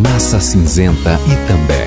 Massa Cinzenta Itambé.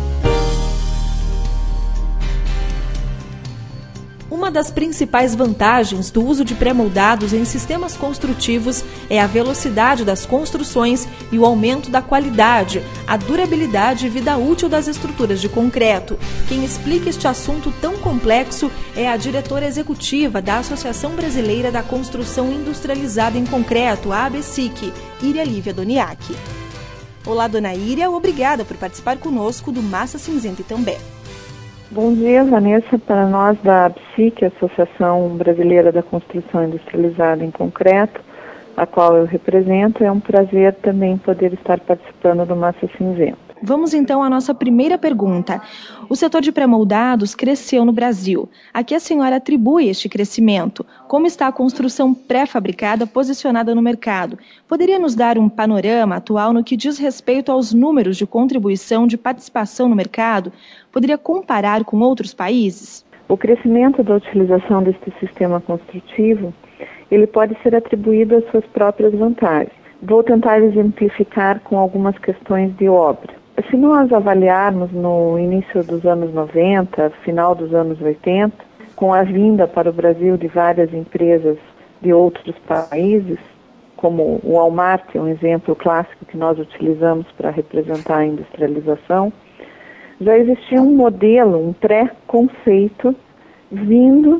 Uma das principais vantagens do uso de pré-moldados em sistemas construtivos é a velocidade das construções e o aumento da qualidade, a durabilidade e vida útil das estruturas de concreto. Quem explica este assunto tão complexo é a diretora executiva da Associação Brasileira da Construção Industrializada em Concreto, a ABSIC, Iria Lívia Doniac. Olá, dona Iria, obrigada por participar conosco do Massa Cinzenta Itambé. Bom dia, Vanessa. Para nós da ABSIC, Associação Brasileira da Construção Industrializada em Concreto, a qual eu represento, é um prazer também poder estar participando do Massa Cinzenta. Vamos então à nossa primeira pergunta. O setor de pré-moldados cresceu no Brasil. A que a senhora atribui este crescimento? Como está a construção pré-fabricada posicionada no mercado? Poderia nos dar um panorama atual no que diz respeito aos números de contribuição de participação no mercado? Poderia comparar com outros países? O crescimento da utilização deste sistema construtivo, ele pode ser atribuído às suas próprias vantagens. Vou tentar exemplificar com algumas questões de obra. Se nós avaliarmos no início dos anos 90, final dos anos 80, com a vinda para o Brasil de várias empresas de outros países, como o Walmart, é um exemplo clássico que nós utilizamos para representar a industrialização, já existia um modelo, um pré-conceito vindo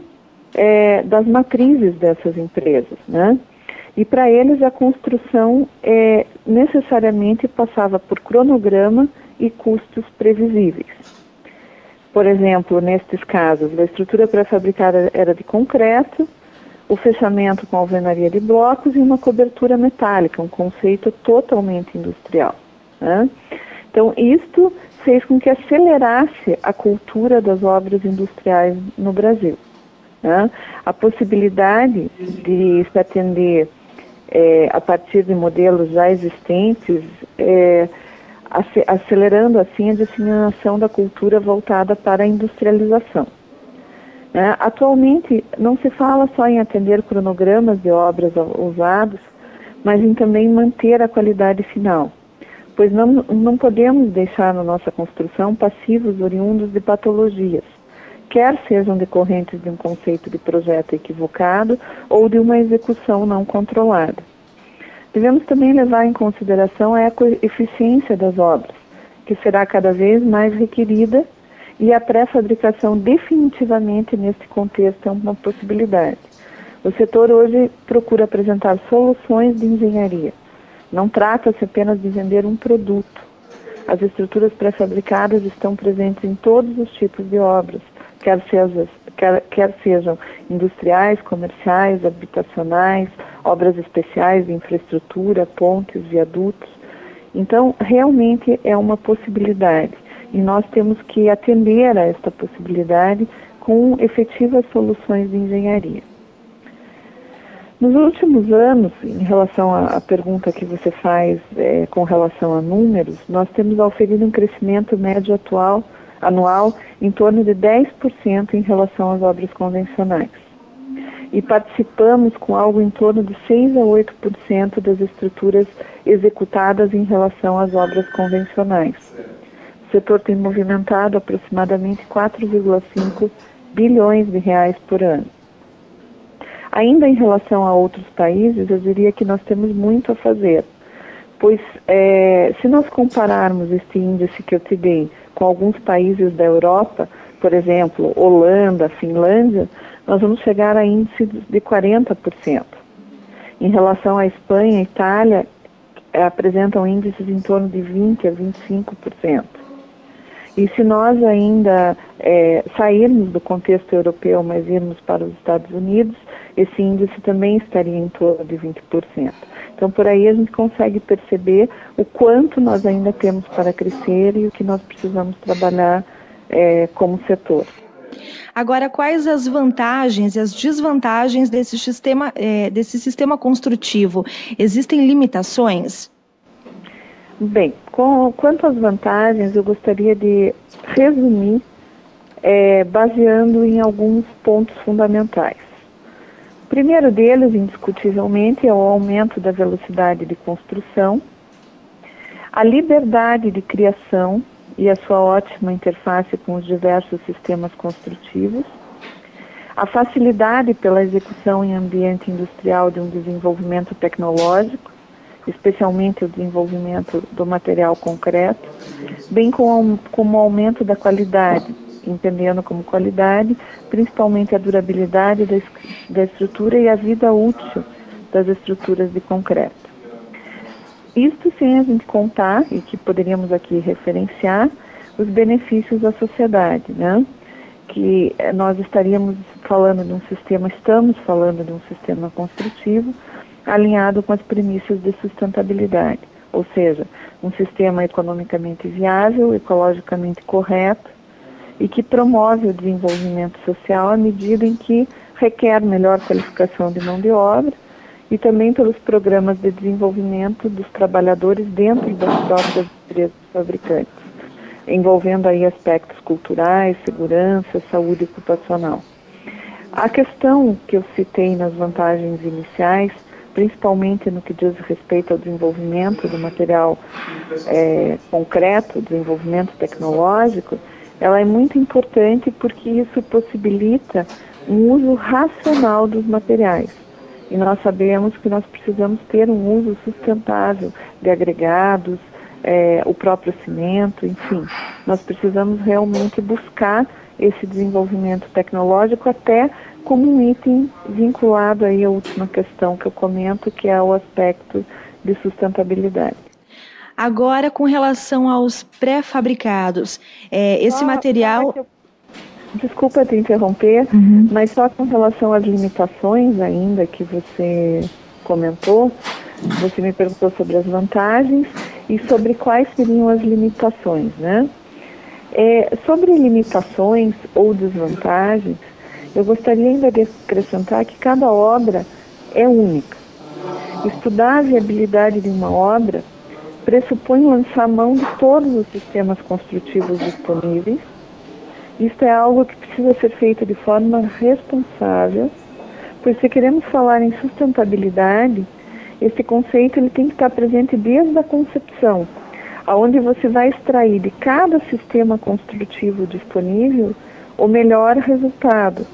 das matrizes dessas empresas, né? E para eles a construção necessariamente passava por cronograma e custos previsíveis. Por exemplo, nestes casos, a estrutura pré-fabricada era de concreto, o fechamento com alvenaria de blocos e uma cobertura metálica, um conceito totalmente industrial, né? Então, isto fez com que acelerasse a cultura das obras industriais no Brasil, né? A possibilidade de se atender a partir de modelos já existentes, acelerando assim a disseminação da cultura voltada para a industrialização. Atualmente não se fala só em atender cronogramas de obras usados, mas em também manter a qualidade final, pois não podemos deixar na nossa construção passivos oriundos de patologias, quer sejam decorrentes de um conceito de projeto equivocado ou de uma execução não controlada. Devemos também levar em consideração a eficiência das obras, que será cada vez mais requerida, e a pré-fabricação definitivamente neste contexto é uma possibilidade. O setor hoje procura apresentar soluções de engenharia. Não trata-se apenas de vender um produto. As estruturas pré-fabricadas estão presentes em todos os tipos de obras, quer sejam industriais, comerciais, habitacionais, obras especiais de infraestrutura, pontes, viadutos. Então, realmente é uma possibilidade e nós temos que atender a esta possibilidade com efetivas soluções de engenharia. Nos últimos anos, em relação à pergunta que você faz com relação a números, nós temos oferido um crescimento médio anual em torno de 10% em relação às obras convencionais. E participamos com algo em torno de 6 a 8% das estruturas executadas em relação às obras convencionais. O setor tem movimentado aproximadamente 4,5 bilhões de reais por ano. Ainda em relação a outros países, eu diria que nós temos muito a fazer, pois se nós compararmos este índice que eu te dei com alguns países da Europa, por exemplo, Holanda, Finlândia, nós vamos chegar a índices de 40%. Em relação à Espanha e Itália, apresentam índices em torno de 20% a 25%. E se nós ainda sairmos do contexto europeu, mas irmos para os Estados Unidos, esse índice também estaria em torno de 20%. Então, por aí a gente consegue perceber o quanto nós ainda temos para crescer e o que nós precisamos trabalhar como setor. Agora, quais as vantagens e as desvantagens desse sistema construtivo? Existem limitações? Bem, quanto às vantagens, eu gostaria de resumir baseando em alguns pontos fundamentais. O primeiro deles, indiscutivelmente, é o aumento da velocidade de construção, a liberdade de criação e a sua ótima interface com os diversos sistemas construtivos, a facilidade pela execução em ambiente industrial de um desenvolvimento tecnológico, especialmente o desenvolvimento do material concreto, bem como o aumento da qualidade, entendendo como qualidade principalmente a durabilidade da estrutura e a vida útil das estruturas de concreto. Isto sem a gente contar, e que poderíamos aqui referenciar, os benefícios à sociedade, né? Que nós estamos falando de um sistema construtivo alinhado com as premissas de sustentabilidade, ou seja, um sistema economicamente viável, ecologicamente correto e que promove o desenvolvimento social à medida em que requer melhor qualificação de mão de obra e também pelos programas de desenvolvimento dos trabalhadores dentro das próprias empresas fabricantes, envolvendo aí aspectos culturais, segurança, saúde ocupacional. A questão que eu citei nas vantagens iniciais, principalmente no que diz respeito ao desenvolvimento do material concreto, desenvolvimento tecnológico, ela é muito importante porque isso possibilita um uso racional dos materiais. E nós sabemos que nós precisamos ter um uso sustentável de agregados, o próprio cimento, enfim. Nós precisamos realmente buscar esse desenvolvimento tecnológico até como um item vinculado aí à última questão que eu comento, que é o aspecto de sustentabilidade. Agora, com relação aos pré-fabricados, esse material... Desculpa te interromper, mas só com relação às limitações ainda que você comentou, você me perguntou sobre as vantagens e sobre quais seriam as limitações, né? Sobre limitações ou desvantagens, eu gostaria ainda de acrescentar que cada obra é única. Estudar a viabilidade de uma obra pressupõe lançar mão de todos os sistemas construtivos disponíveis. Isto é algo que precisa ser feito de forma responsável, pois se queremos falar em sustentabilidade, esse conceito ele tem que estar presente desde a concepção, onde você vai extrair de cada sistema construtivo disponível o melhor resultado.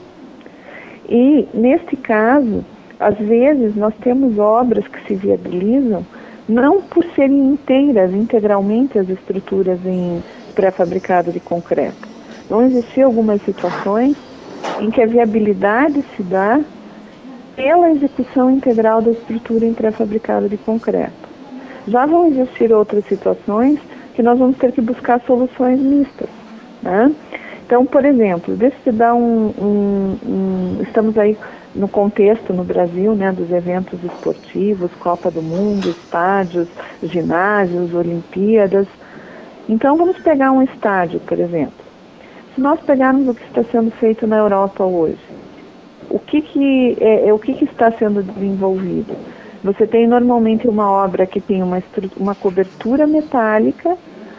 E, neste caso, às vezes nós temos obras que se viabilizam não por serem integralmente as estruturas em pré-fabricado de concreto. Vão existir algumas situações em que a viabilidade se dá pela execução integral da estrutura em pré-fabricado de concreto. Já vão existir outras situações que nós vamos ter que buscar soluções mistas, né? Então, por exemplo, deixa eu te dar estamos aí no contexto no Brasil, né, dos eventos esportivos, Copa do Mundo, estádios, ginásios, Olimpíadas. Então, vamos pegar um estádio, por exemplo. Se nós pegarmos o que está sendo feito na Europa hoje, o que está sendo desenvolvido? Você tem normalmente uma obra que tem uma cobertura metálica,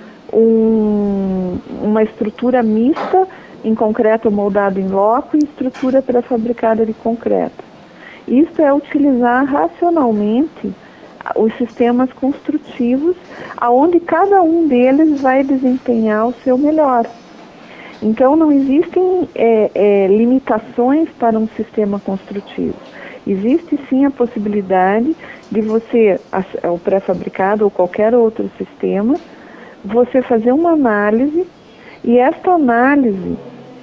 uma estrutura mista em concreto moldado em loco e estrutura pré-fabricada de concreto. Isso é utilizar racionalmente os sistemas construtivos, aonde cada um deles vai desempenhar o seu melhor. Então, não existem limitações para um sistema construtivo. Existe sim a possibilidade de você, o pré-fabricado ou qualquer outro sistema, você fazer uma análise, e esta análise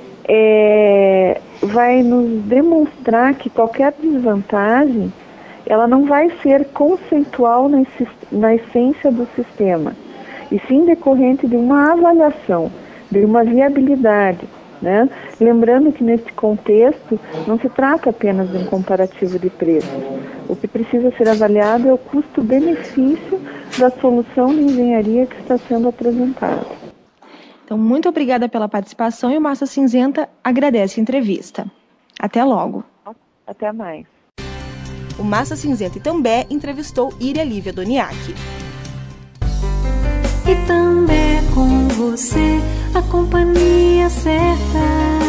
vai nos demonstrar que qualquer desvantagem, ela não vai ser conceitual na essência do sistema, e sim decorrente de uma avaliação, de uma viabilidade, né? Lembrando que nesse contexto não se trata apenas de um comparativo de preços. O que precisa ser avaliado é o custo-benefício da solução de engenharia que está sendo apresentada. Então, muito obrigada pela participação e o Massa Cinzenta agradece a entrevista. Até logo. Até mais. O Massa Cinzenta Itambé entrevistou Iria Lívia Doniac. Itambé com você, a companhia certa.